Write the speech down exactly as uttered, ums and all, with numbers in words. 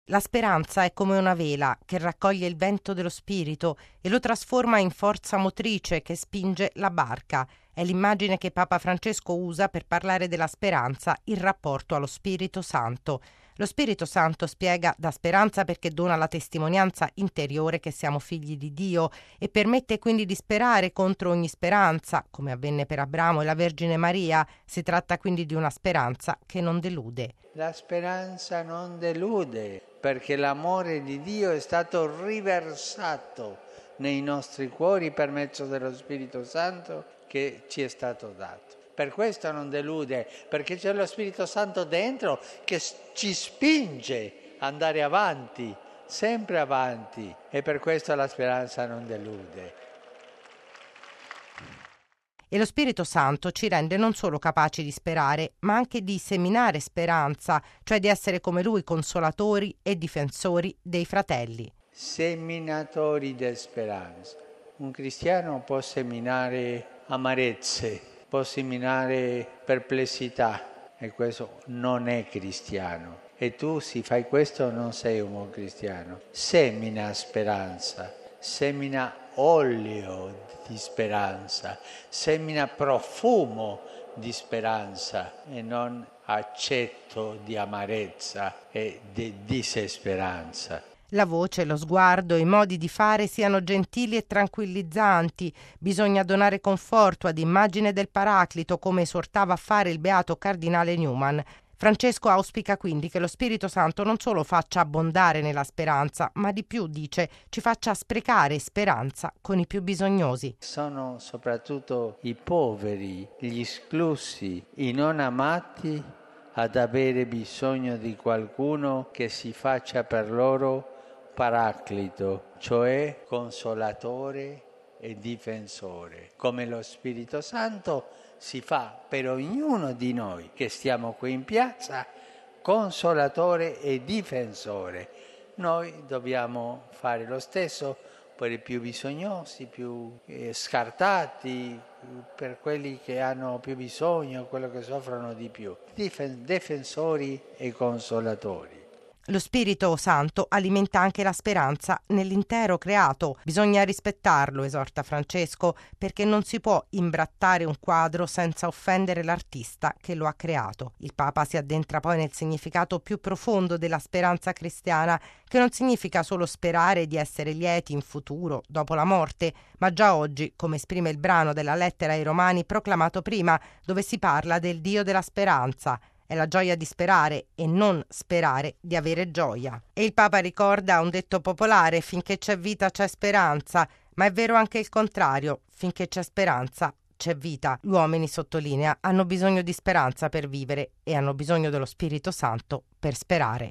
La speranza è come una vela che raccoglie il vento dello spirito e lo trasforma in forza motrice che spinge la barca. È l'immagine che Papa Francesco usa per parlare della speranza in rapporto allo Spirito Santo. Lo Spirito Santo spiega da speranza perché dona la testimonianza interiore che siamo figli di Dio e permette quindi di sperare contro ogni speranza, come avvenne per Abramo e la Vergine Maria. Si tratta quindi di una speranza che non delude. La speranza non delude, perché l'amore di Dio è stato riversato nei nostri cuori per mezzo dello Spirito Santo che ci è stato dato. Per questo non delude, perché c'è lo Spirito Santo dentro che ci spinge ad andare avanti, sempre avanti, e per questo la speranza non delude. E lo Spirito Santo ci rende non solo capaci di sperare, ma anche di seminare speranza, cioè di essere come Lui consolatori e difensori dei fratelli. Seminatori di speranza. Un cristiano può seminare amarezze, può seminare perplessità, e questo non è cristiano. E tu, se fai questo, non sei un buon cristiano. Semina speranza, semina olio di speranza, semina profumo di speranza e non accetto di amarezza e di disesperanza. La voce, lo sguardo, i modi di fare siano gentili e tranquillizzanti. Bisogna donare conforto ad immagine del Paraclito, come esortava a fare il beato cardinale Newman. Francesco auspica quindi che lo Spirito Santo non solo faccia abbondare nella speranza, ma di più, dice, ci faccia sprecare speranza con i più bisognosi. Sono soprattutto i poveri, gli esclusi, i non amati ad avere bisogno di qualcuno che si faccia per loro Paraclito, cioè consolatore e difensore, come lo Spirito Santo si fa per ognuno di noi che stiamo qui in piazza, consolatore e difensore. Noi dobbiamo fare lo stesso per i più bisognosi, più eh, scartati, per quelli che hanno più bisogno, quelli che soffrono di più. Difen- difensori e consolatori. Lo Spirito Santo alimenta anche la speranza nell'intero creato. Bisogna rispettarlo, esorta Francesco, perché non si può imbrattare un quadro senza offendere l'artista che lo ha creato. Il Papa si addentra poi nel significato più profondo della speranza cristiana, che non significa solo sperare di essere lieti in futuro, dopo la morte, ma già oggi, come esprime il brano della lettera ai Romani proclamato prima, dove si parla del Dio della speranza. È la gioia di sperare e non sperare di avere gioia. E il Papa ricorda un detto popolare: finché c'è vita c'è speranza, ma è vero anche il contrario: finché c'è speranza c'è vita. Gli uomini, sottolinea, hanno bisogno di speranza per vivere e hanno bisogno dello Spirito Santo per sperare.